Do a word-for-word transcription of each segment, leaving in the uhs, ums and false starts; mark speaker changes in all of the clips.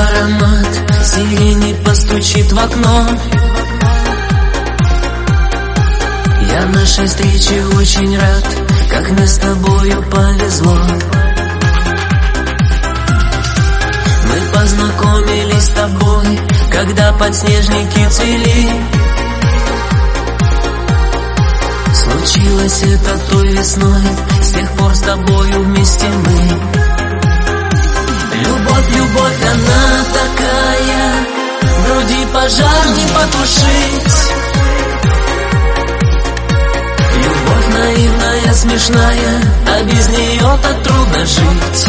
Speaker 1: аромат сирени постучит в окно. Я нашей встрече очень рад, как мне с тобою повезло. Мы познакомились с тобой, когда подснежники цвели. Случилось это той весной, с тех пор с тобою вместе мы. Любовь, любовь, она такая, в груди пожар не потушить. Любовь наивная, смешная, а без нее так трудно жить.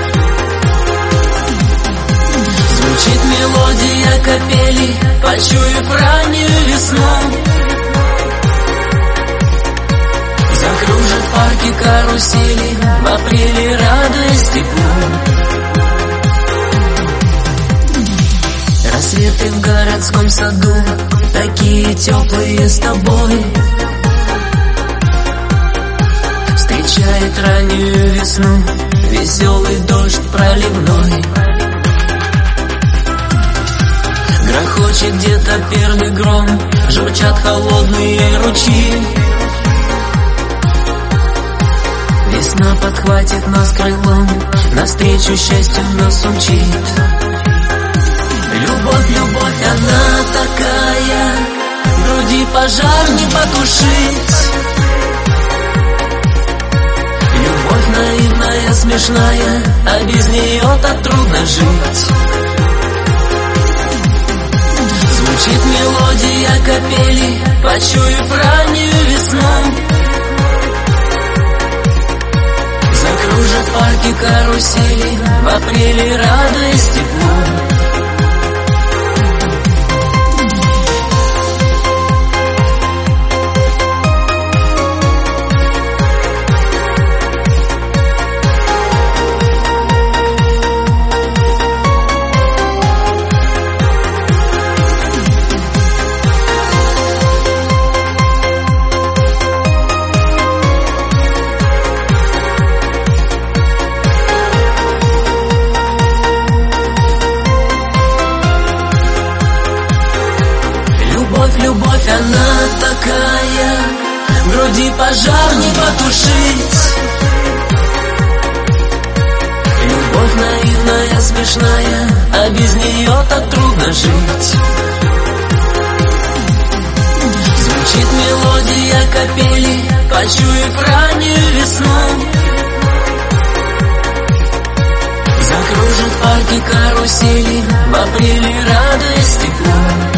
Speaker 1: Звучит мелодия капели, почуяв раннюю весну. Закружат парки карусели, в апреле радуясь теплу. Рассветы в городском саду, такие теплые с тобой. Встречает раннюю весну, веселый дождь проливной. Грохочет где-то первый гром, журчат холодные ручьи. Весна подхватит нас крылом, навстречу счастью нас умчит. Любовь, любовь, она такая, в груди пожар не потушить. Любовь наивная, смешная, а без нее так трудно жить. Звучит мелодия капели, почуяв раннюю весну. Закружат парки карусели, в апреле радуясь теплу. Любовь, любовь, она такая, в груди пожар не потушить. Любовь наивная, смешная, а без нее так трудно жить. Звучит мелодия капели, почуяв раннюю весну. Закружат парки карусели, в апреле радуясь теплу.